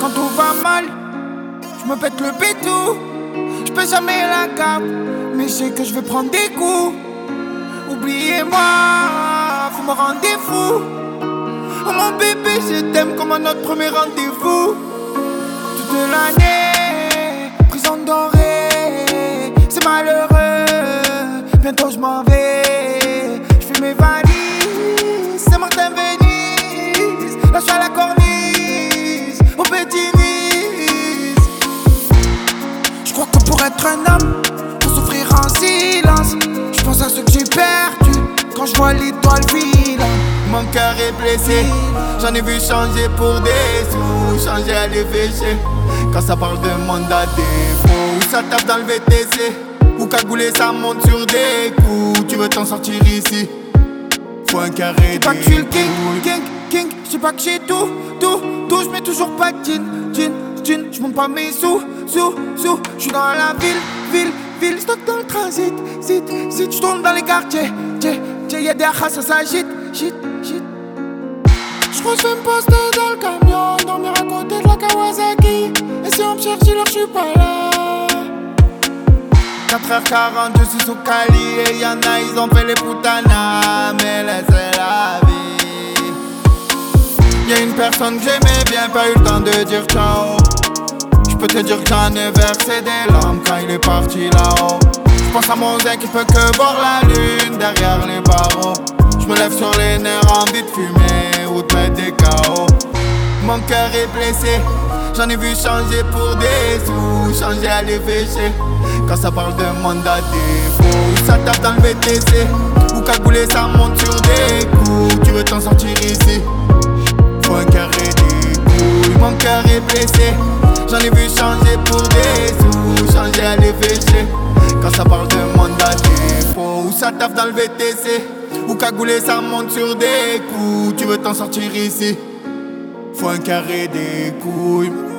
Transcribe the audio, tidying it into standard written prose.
quand tout va mal, je me pète le bétou. Je peux jamais la cape, mais je sais que je vais prendre des coups. Oubliez-moi, vous me rendez fou. Oh mon bébé, je t'aime comme à notre premier rendez-vous. Toute l'année, prison dorée, c'est malheureux. Bientôt je m'en vais, je fais mes valises. C'est Martin Venise, là je suis à la corniche, au petit Nice. Je crois que pour être un homme, faut souffrir en silence. Je pense à ce que j'ai perdu quand je vois l'étoile filante. Mon cœur est blessé, j'en ai vu changer pour des sous, changer à l'évêché. Quand ça parle de mandat défaut, ou ça tape dans le VTC, ou cagoulé ça monte sur des coups. Tu veux t'en sortir ici, faut un carré. Dis pas que je suis le king, je sais pas que j'ai tout, je mets toujours pas de jean, je monte pas mes sous, je suis dans la ville, stock dans le transit, je tourne dans les quartiers, y'a des achas, ça s'agite, shit. J'crois que je vais me poster dans le camion, dormir à côté de la Kawasaki. Et si on me cherche, alors j'suis pas là. 4h40, je suis sous Cali. Et y'en a, ils ont fait les putanas, mais laissez la vie. Y'a une personne que j'aimais bien, pas eu le temps de dire ciao. J'peux te dire que j'en ai versé des larmes quand il est parti là-haut. J'pense à mon zin qui peut que voir la lune derrière les barreaux. J'me lève sur les nerfs, envie de fumer ou de mettre des KO. Mon cœur est blessé, j'en ai vu changer pour des sous, changer à l'évêché. Quand ça parle de mandat défaut, ou ça tape dans le VTC, ou cagoulé ça monte sur des coups. Tu veux t'en sortir ici, faut un carré des couilles. Mon cœur est blessé, j'en ai vu changer pour des sous, changer à l'évêché. Quand ça parle de mandat défaut, ou ça tape dans le VTC, ou cagoulé ça monte sur des coups. Tu veux t'en sortir ici, faut un carré des couilles.